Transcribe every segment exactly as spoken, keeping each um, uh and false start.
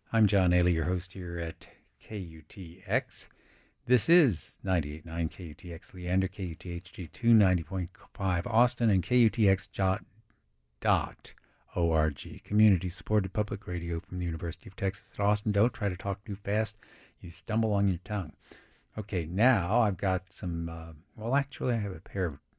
I'm John Ailey, your host here at K U T X. This is ninety-eight point nine K U T X Leander, K U T H G two ninety point five Austin, and K U T X dot org. Community-supported public radio from the University of Texas at Austin. Don't try to talk too fast. You stumble on your tongue. Okay, now I've got some, uh, well, actually I have a pair of,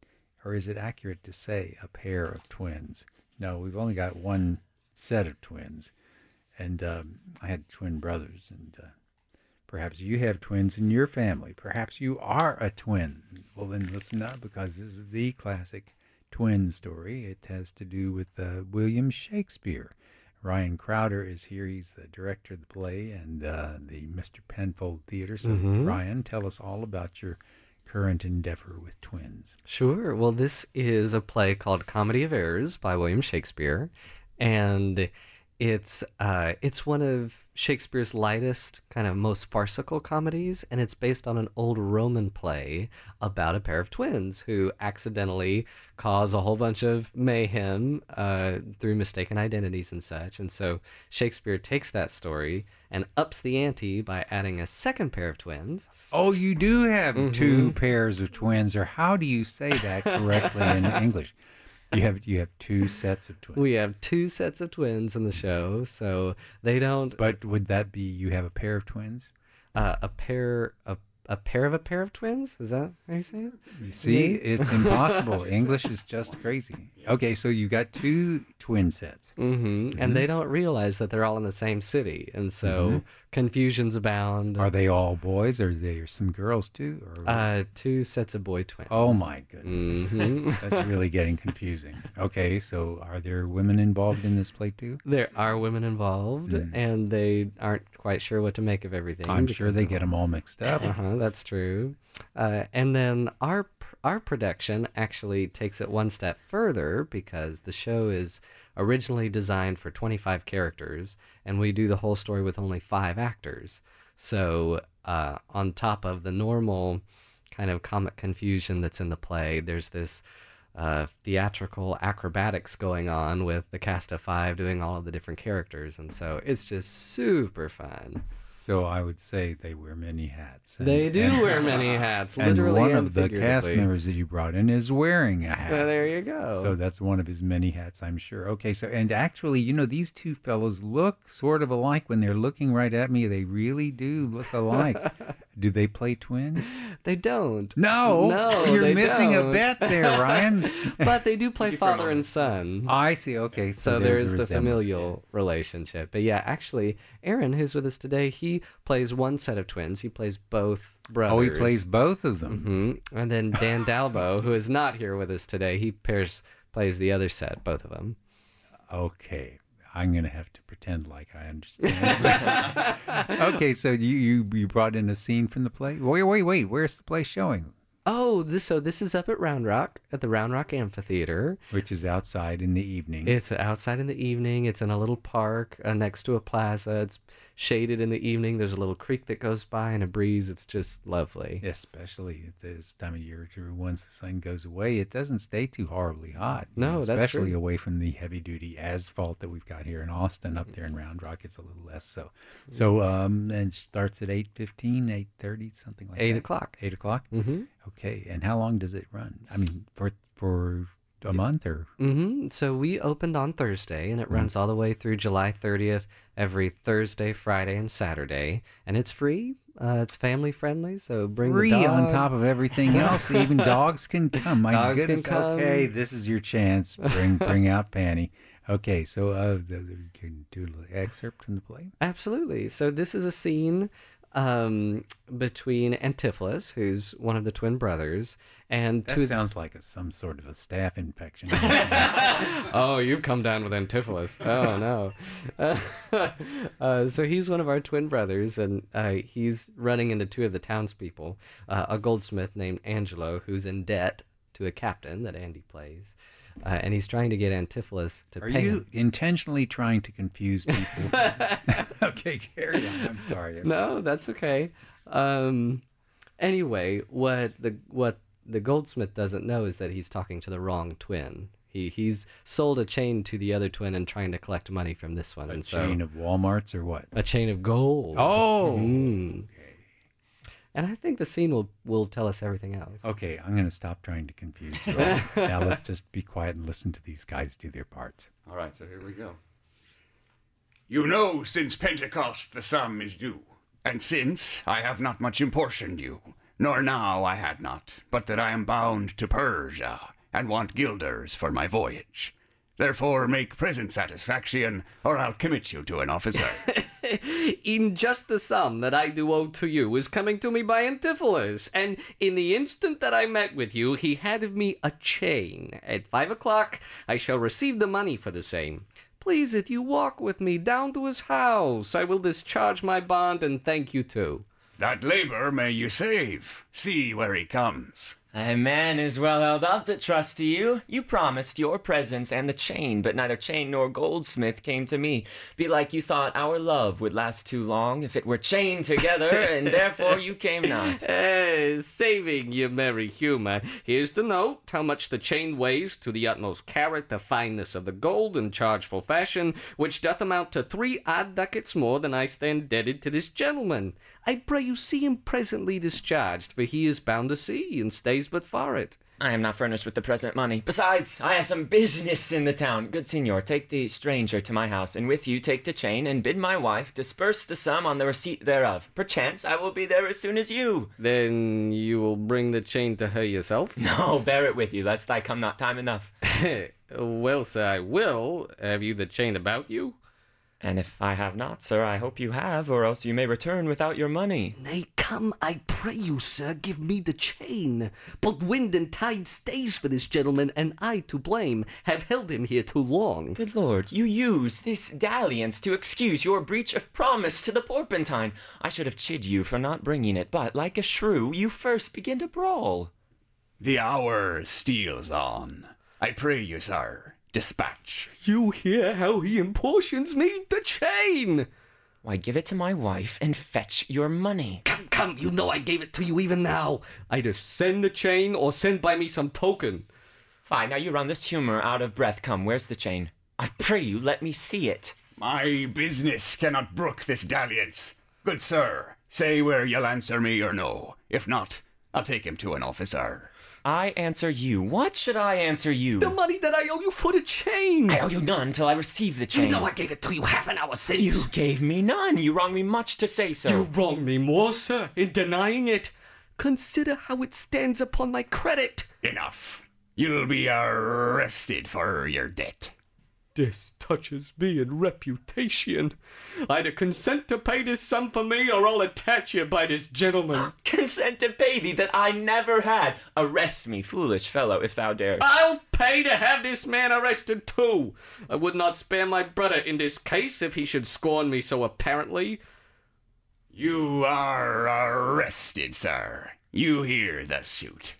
or is it accurate to say a pair of twins? No, we've only got one set of twins. And um, I had twin brothers, and uh, perhaps you have twins in your family. Perhaps you are a twin. Well, then listen up, because this is the classic twin story. It has to do with uh, William Shakespeare. Ryan Crowder is here. He's the director of the play and uh, the Mister Penfold Theater. So, mm-hmm. Ryan, tell us all about your current endeavor with twins. Sure. Well, this is a play called Comedy of Errors by William Shakespeare, and It's uh, it's one of Shakespeare's lightest, kind of most farcical comedies, and it's based on an old Roman play about a pair of twins who accidentally cause a whole bunch of mayhem uh, through mistaken identities and such. And so Shakespeare takes that story and ups the ante by adding a second pair of twins. Oh, you do have mm-hmm. two pairs of twins, or how do you say that correctly in English? You have you have two sets of twins. We have two sets of twins in the show, so they don't. But would that be you have a pair of twins? Uh, a pair of a pair of a pair of twins? Is that how you say it? You see, it's impossible. English is just crazy. Okay, so you got two twin sets. Mm-hmm. Mm-hmm. And they don't realize that they're all in the same city, and so mm-hmm. confusions abound. Are they all boys, or are there some girls too? Or uh, two sets of boy twins. Oh my goodness, mm-hmm. That's really getting confusing. Okay, so are there women involved in this play too? There are women involved, mm. and they aren't quite sure what to make of everything. I'm sure they get them all mixed up. Uh-huh, that's true. Uh, and then our our production actually takes it one step further, because the show is originally designed for twenty-five characters, and we do the whole story with only five actors. So uh, on top of the normal kind of comic confusion that's in the play, there's this uh, theatrical acrobatics going on with the cast of five doing all of the different characters, and so it's just super fun. So I would say they wear many hats. And, they do and, wear many hats, literally and one and of the cast members that you brought in is wearing a hat. Uh, there you go. So that's one of his many hats, I'm sure. Okay, so, and actually, you know, these two fellows look sort of alike. When they're looking right at me, they really do look alike. Do they play twins? They don't. No, no, you're they missing don't. a bet there, Ryan. But they do play father and son. I see. Okay, so, so there's, there's the familial relationship. But yeah, actually, Aaron, who's with us today, he plays one set of twins. He plays both brothers. Oh, he plays both of them. Mm-hmm. And then Dan Dalbo, who is not here with us today, he pairs plays the other set, both of them. Okay. I'm going to have to pretend like I understand. Okay, so you, you you brought in a scene from the play? Wait, wait, wait. Where's the play showing? Oh, this so this is up at Round Rock, at the Round Rock Amphitheater. Which is outside in the evening. It's outside in the evening. It's in a little park uh, next to a plaza. It's shaded in the evening. There's a little creek that goes by and a breeze. It's just lovely. Especially at this time of year, once the sun goes away, it doesn't stay too horribly hot. No, know, that's true. Especially away from the heavy-duty asphalt that we've got here in Austin. Up there in Round Rock, it's a little less so. So, um, and it starts at eight fifteen, eight thirty, something like eight that. eight o'clock. eight o'clock? Mm-hmm. Okay, and how long does it run? I mean, for for a month or? Mm-hmm. So we opened on Thursday, and it mm-hmm. runs all the way through July thirtieth, every Thursday, Friday, and Saturday. And it's free. Uh, it's family friendly, so bring free the dog. On top of everything else. Even dogs can come. My dogs goodness. Can come. Okay, this is your chance. Bring bring out Panny. Okay, so uh, the, the, you can do a little excerpt from the play. Absolutely. So this is a scene um, between Antipholus, who's one of the twin brothers, and that to sounds like a, some sort of a staph infection. Oh, you've come down with Antipholus. Oh no. Uh, uh, so he's one of our twin brothers, and uh, he's running into two of the townspeople, uh, a goldsmith named Angelo, who's in debt to a captain that Andy plays. Uh, and he's trying to get Antipholus to Are pay you him. intentionally trying to confuse people? Okay, carry on. I'm sorry. No, that's okay. Um, anyway, what the what the goldsmith doesn't know is that he's talking to the wrong twin. He he's sold a chain to the other twin and trying to collect money from this one. A and chain so, of Walmarts or what? a chain of gold. Oh. Mm. And I think the scene will will tell us everything else. Okay, I'm going to stop trying to confuse you all. Now let's just be quiet and listen to these guys do their parts. All right, so here we go. You know, since Pentecost the sum is due, and since I have not much importuned you, nor now I had not, but that I am bound to Persia, and want guilders for my voyage. Therefore make present satisfaction, or I'll commit you to an officer. In just the sum that I do owe to you is coming to me by Antipholus, and in the instant that I met with you, he had of me a chain. At five o'clock, I shall receive the money for the same. Please, if you walk with me down to his house, I will discharge my bond and thank you too. That labor may you save. See where he comes. A man is well held up that trusts to you. You promised your presence and the chain, but neither chain nor goldsmith came to me. Belike you thought our love would last too long if it were chained together, and therefore you came not. Eh, saving your merry humor, here's the note, how much the chain weighs to the utmost carat, the fineness of the gold, and chargeful fashion, which doth amount to three odd ducats more than I stand indebted to this gentleman. I pray you see him presently discharged, for he is bound to sea, and stays but for it. I am not furnished with the present money. Besides, I have some business in the town. Good signor, take the stranger to my house, and with you take the chain, and bid my wife disperse the sum on the receipt thereof. Perchance I will be there as soon as you. Then you will bring the chain to her yourself? No, bear it with you, lest I come not time enough. Well, sir, I will. Have you the chain about you? And if I have not, sir, I hope you have, or else you may return without your money. Nay, come, I pray you, sir, give me the chain. But wind and tide stays for this gentleman, and I to blame, have held him here too long. Good lord, you use this dalliance to excuse your breach of promise to the Porpentine. I should have chid you for not bringing it, but, like a shrew, you first begin to brawl. The hour steals on. I pray you, sir, dispatch. You hear how he importions me the chain? Why, give it to my wife and fetch your money. Come, come, you know I gave it to you even now. Either send the chain or send by me some token. Fine, now you run this humor out of breath. Come, where's the chain? I pray you, let me see it. My business cannot brook this dalliance. Good sir, say where you'll answer me or no. If not, I'll take him to an officer. I answer you. What should I answer you? The money that I owe you for the chain. I owe you none till I receive the chain. You know I gave it to you half an hour since. You gave me none. You wrong me much to say so. You wrong me more, sir, in denying it. Consider how it stands upon my credit. Enough. You'll be arrested for your debt. This touches me in reputation. Either consent to pay this sum for me, or I'll attach you by this gentleman. Consent to pay thee that I never had. Arrest me, foolish fellow, if thou darest. I'll pay to have this man arrested too. I would not spare my brother in this case if he should scorn me so apparently. You are arrested, sir. You hear the suit.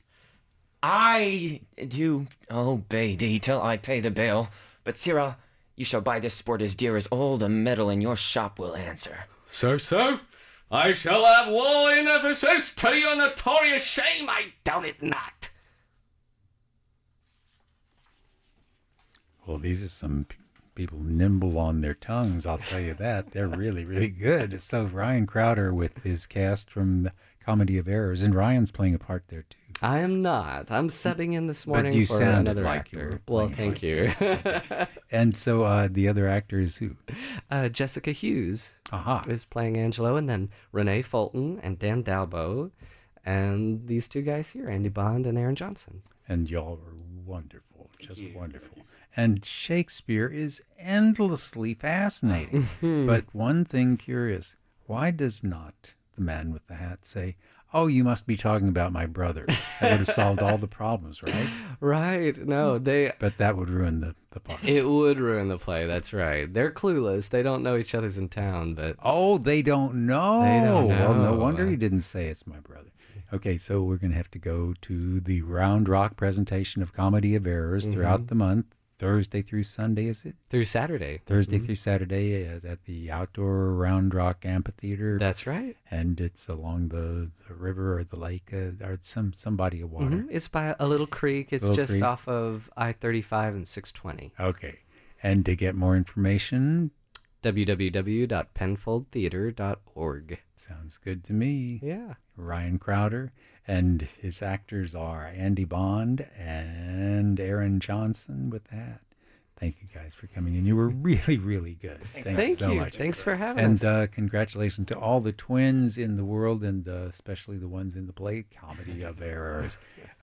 I do obey thee till I pay the bill. But, sirrah, you shall buy this sport as dear as all the metal in your shop will answer. Sir, sir, I shall have war in Ephesus to your notorious shame, I doubt it not. Well, these are some p- people nimble on their tongues, I'll tell you that. They're really, really good. It's so Ryan Crowder with his cast from Comedy of Errors, and Ryan's playing a part there too. I am not. I'm subbing in this morning you for sounded another like you actor. were Well, playing thank you. And so uh, the other actor is who? uh, Jessica Hughes Aha. is playing Angelo, and then Renee Fulton and Dan Dalbo, and these two guys here, Andy Bond and Aaron Johnson. And y'all are wonderful, just wonderful. And Shakespeare is endlessly fascinating. But one thing curious, why does not the man with the hat say, "Oh, you must be talking about my brother"? That would have solved all the problems, right? Right. No, they... But that would ruin the, the part. It would ruin the play, that's right. They're clueless. They don't know each other's in town, but... Oh, they don't know. They don't Well, no know. wonder he didn't say it's my brother. Okay, so we're going to have to go to the Round Rock presentation of Comedy of Errors throughout the month Thursday through Sunday, is it? Through Saturday. Thursday Mhm. through Saturday at, at the outdoor Round Rock Amphitheater. That's right. And it's along the, the river or the lake uh, or some, some body of water. Mhm. It's by a little creek. It's Little just creek. off of I thirty-five and six twenty. Okay. And to get more information, w w w dot penfold theater dot org. sounds good to me. Yeah. Ryan Crowder, and his actors are Andy Bond and Aaron Johnson with that. Thank you guys for coming in. You were really, really good. Thanks Thank so you. much. Thanks for having And us. uh, congratulations to all the twins in the world, and uh, especially the ones in the play Comedy of Errors.